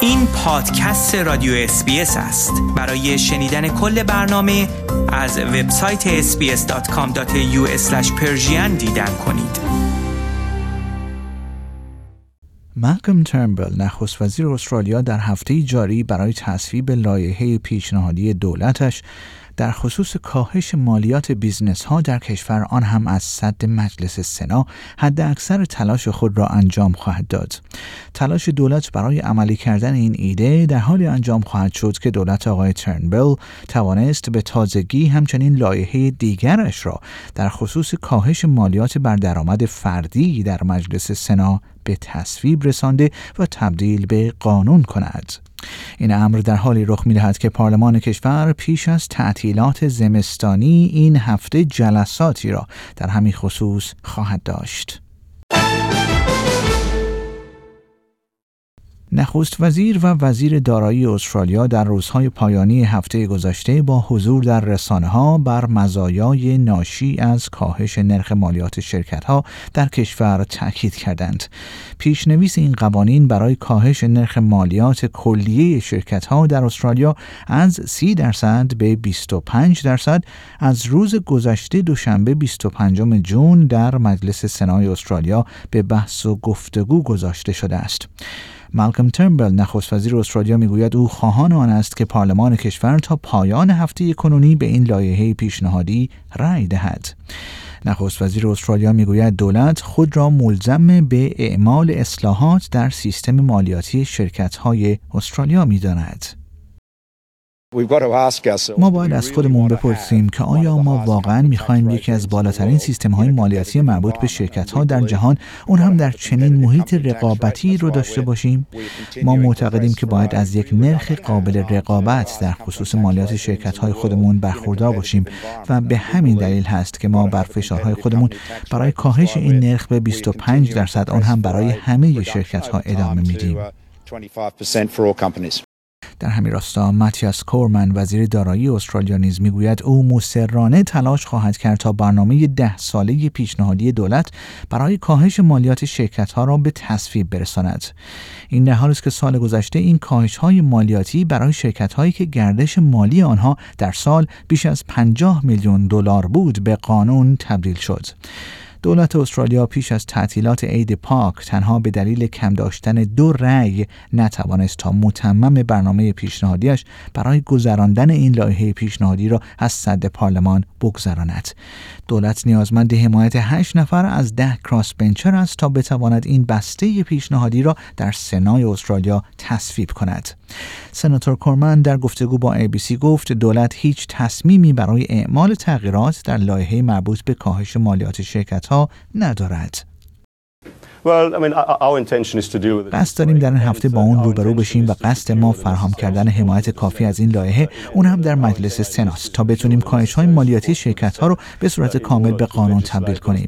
این پادکست رادیو SBS است. برای شنیدن کل برنامه از وبسایت sbs.com.au/persian دیدن کنید. مالکوم ترنبل، نخست وزیر استرالیا، در هفته جاری برای تصویب لایحه پیشنهادی دولتش در خصوص کاهش مالیات بیزنس ها در کشور، آن هم از سد مجلس سنا، حد اکثر تلاش خود را انجام خواهد داد. تلاش دولت برای عملی کردن این ایده در حالی انجام خواهد شد که دولت آقای ترنبل توانست به تازگی همچنین لایحه دیگرش را در خصوص کاهش مالیات بر درآمد فردی در مجلس سنا به تصویب رسانده و تبدیل به قانون کند. این امر در حالی رخ می‌دهد که پارلمان کشور پیش از تعطیلات زمستانی این هفته جلساتی را در همین خصوص خواهد داشت. نخست وزیر و وزیر دارایی استرالیا در روزهای پایانی هفته گذشته با حضور در رسانه‌ها بر مزایای ناشی از کاهش نرخ مالیات شرکت‌ها در کشور تاکید کردند. پیشنویس این قوانین برای کاهش نرخ مالیات کلیه شرکت‌ها در استرالیا از 30% به 25% از روز گذشته دوشنبه 25 جون در مجلس سنای استرالیا به بحث و گفتگو گذاشته شده است. مالکوم ترنبل، نخست وزیر استرالیا، میگوید او خواهان آن است که پارلمان کشور تا پایان هفته کنونی به این لایحه پیشنهادی رأی دهد. نخست وزیر استرالیا میگوید دولت خود را ملزم به اعمال اصلاحات در سیستم مالیاتی شرکت‌های استرالیا می‌داند. ما باید از خودمون بپرسیم که آیا ما واقعاً می‌خوایم یکی از بالاترین سیستم‌های مالیاتی مربوط به شرکت‌ها در جهان، اون هم در چنین محیط رقابتی رو داشته باشیم؟ ما معتقدیم که باید از یک نرخ قابل رقابت در خصوص مالیات شرکت‌های خودمون برخوردار باشیم و به همین دلیل هست که ما بر فشارهای خودمون برای کاهش این نرخ به 25%، اون هم برای همه شرکت‌ها ادامه میدیم. در همین راستا ماتیاس کورمن، وزیر دارایی استرالیا، نیز میگوید او مصرانه تلاش خواهد کرد تا برنامه 10 ساله پیشنهادی دولت برای کاهش مالیات شرکت‌ها را به تصویب برساند. این در حالی است که سال گذشته این کاهش‌های مالیاتی برای شرکت‌هایی که گردش مالی آنها در سال بیش از 50 میلیون دلار بود به قانون تبدیل شد. دولت استرالیا پیش از تعطیلات عید پاک تنها به دلیل کم داشتن 2 رأی نتوانست تا متمم برنامه پیشنهادیش برای گذراندن این لایحه پیشنهادی را از سد پارلمان بگذراند. دولت نیازمند حمایت 8 نفر از 10 کراس بنچر است تا بتواند این بسته پیشنهادی را در سنای استرالیا تصویب کند. سناتور کورمن در گفتگو با ABC گفت دولت هیچ تصمیمی برای اعمال تغییرات در لایحه مربوط به کاهش مالیات شرکت‌ها ندارد. قصد داریم در این هفته با اون روبرو بشیم و قصد ما فراهم کردن حمایت کافی از این لایحه، اون هم در مجلس سناست، تا بتونیم کاهش‌های مالیاتی شرکت‌ها رو به صورت کامل به قانون تبدیل کنیم.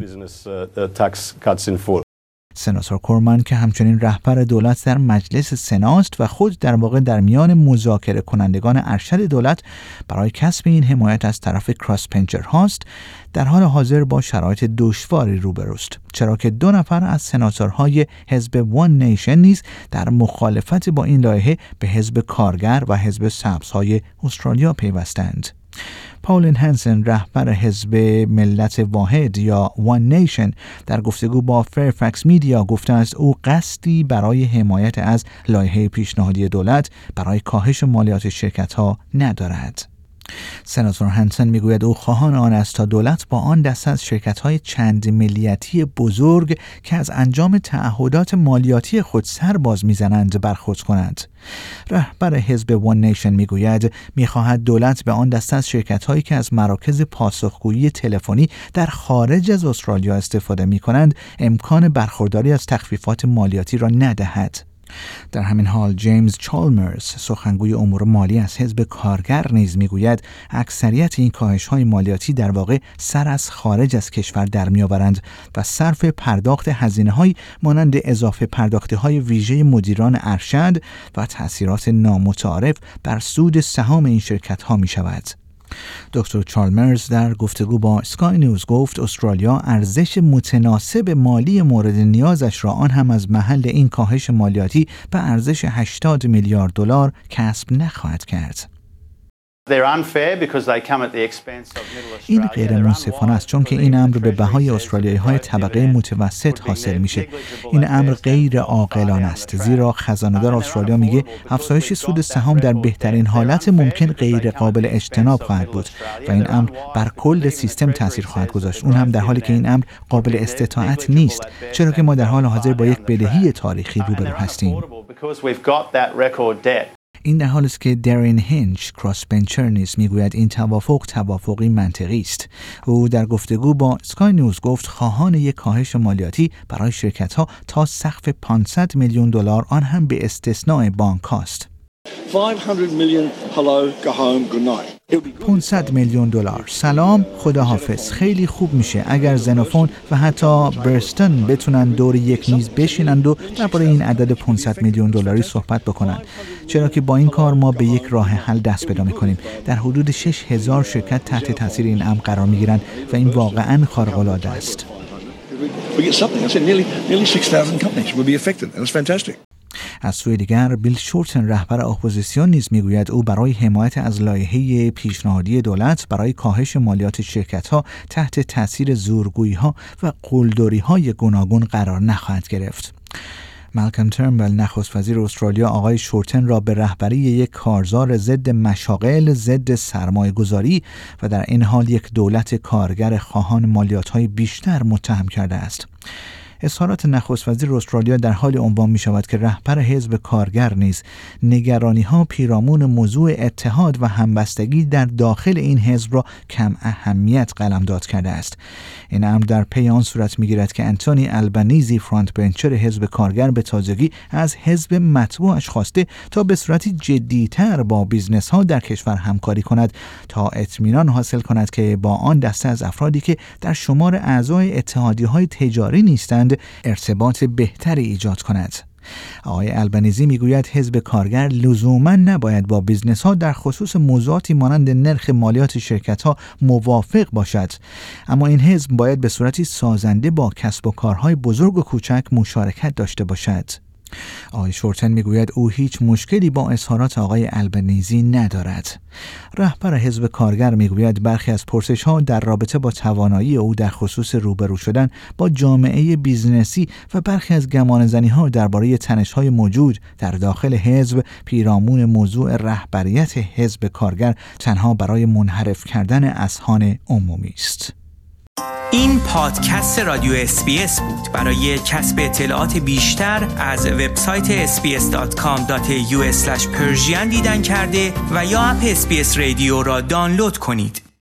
سناتور کورمن که همچنین رهبر دولت در مجلس سناست و خود در واقع در میان مذاکره کنندگان ارشد دولت برای کسب این حمایت از طرف کراس بنچر هاست، در حال حاضر با شرایط دشواری روبروست، چرا که 2 نفر از سناتورهای حزب وان نیشن نیز در مخالفت با این لایحه به حزب کارگر و حزب سبزهای استرالیا پیوستند. پاولین هانسن، رهبر حزب ملت واحد یا وان نیشن، در گفتگو با فیرفکس میدیا گفته است او قصدی برای حمایت از لایحه پیشنهادی دولت برای کاهش مالیات شرکت‌ها ندارد. سناتور هانسن میگوید او خواهان آن است تا دولت با آن دسته از شرکت‌های چند ملیتی بزرگ که از انجام تعهدات مالیاتی خود سر باز میزنند برخورد کند. رهبر حزب وان نیشن میگوید میخواهد دولت به آن دسته از شرکت‌هایی که از مراکز پاسخگویی تلفنی در خارج از استرالیا استفاده می‌کنند امکان برخورداری از تخفیفات مالیاتی را ندهد. در همین حال جیمز چالمرز، سخنگوی امور مالی از حزب کارگر، نیز میگوید اکثریت این کاهش‌های مالیاتی در واقع سر از خارج از کشور در می‌آورند و صرف پرداخت هزینه‌هایی مانند اضافه پرداخت‌های ویژه مدیران ارشد و تأثیرات نامتعارف بر سود سهام این شرکت‌ها می‌شود. دکتر چالمرز در گفتگو با اسکای نیوز گفت استرالیا ارزش متناسب مالی مورد نیازش را آن هم از محل این کاهش مالیاتی به ارزش 80 میلیارد دلار کسب نخواهد کرد. این غیر منصفانه است چون که این امر به بهای استرالیایی‌های طبقه متوسط حاصل میشه. این امر غیر عاقلانه است، زیرا خزانه‌دار استرالیا میگه افزایش سود سهام در بهترین حالت ممکن غیر قابل اجتناب خواهد بود و این امر بر کل سیستم تاثیر خواهد گذاشت، اون هم در حالی که این امر قابل استطاعت نیست، چرا که ما در حال حاضر با یک بدهی تاریخی روبرو هستیم. این در حالی است که درین هینج کراسپنچر نیز میگوید این توافقی منطقی است. او در گفتگو با اسکای نیوز گفت خواهان یک کاهش مالیاتی برای شرکت‌ها تا سقف 500 میلیون دلار آن هم به استثناء بانک است. 500 میلیون دلار. سلام، خداحافظ. خیلی خوب میشه اگر زنوفون و حتی برستون بتونن دور یک میز بشینند و درباره این عدد 500 میلیون دلاری صحبت بکنن، چرا که با این کار ما به یک راه حل دست پیدا میکنیم. در حدود 6000 شرکت تحت تاثیر این امر قرار میگیرند و این واقعاً خارق العاده است. از سوی دیگر بیل شورتن رهبر اپوزیسیون نیز میگوید او برای حمایت از لایحه پیشنهادی دولت برای کاهش مالیات شرکت‌ها تحت تاثیر زورگویی‌ها و قلدری‌های گوناگون قرار نخواهد گرفت. مالکم ترنبل نخست وزیر استرالیا آقای شورتن را به رهبری یک کارزار ضد مشاغل، ضد سرمایه‌گذاری و در این حال یک دولت کارگر خواهان مالیات‌های بیشتر متهم کرده است. اظهارات نخست وزیر استرالیا در حال عنوان می شود که رهبر حزب کارگر نیز نگرانی‌ها پیرامون موضوع اتحاد و همبستگی در داخل این حزب را کم اهمیت قلمداد کرده است. این امر در پی آن صورت می گیرد که انتونی البنیزی فرانت بنچر حزب کارگر به تازگی از حزب مطبوعش خواسته تا به صورتی جدی‌تر با بیزنس ها در کشور همکاری کند تا اطمینان حاصل کند که با آن دسته از افرادی که در شمار اعضای اتحادیه‌های تجاری نیستند ارتباط بهتری ایجاد کند. آقای البنیزی میگوید حزب کارگر لزوما نباید با بیزنس ها در خصوص موضوعاتی مانند نرخ مالیات شرکت ها موافق باشد، اما این حزب باید به صورتی سازنده با کسب و کارهای بزرگ و کوچک مشارکت داشته باشد. آقای شورتن میگوید او هیچ مشکلی با اظهارات آقای البنیزی ندارد. رهبر حزب کارگر میگوید برخی از پرسش‌ها در رابطه با توانایی او در خصوص روبرو شدن با جامعه بیزنسی و برخی از گمانه‌زنی‌ها درباره تنش‌های موجود در داخل حزب پیرامون موضوع رهبریت حزب کارگر تنها برای منحرف کردن اذهان عمومی است. این پادکست رادیو SBS بود. برای کسب اطلاعات بیشتر از وبسایت sbs.com.au/persian دیدن کرده و یا اپ SBS رادیو را دانلود کنید.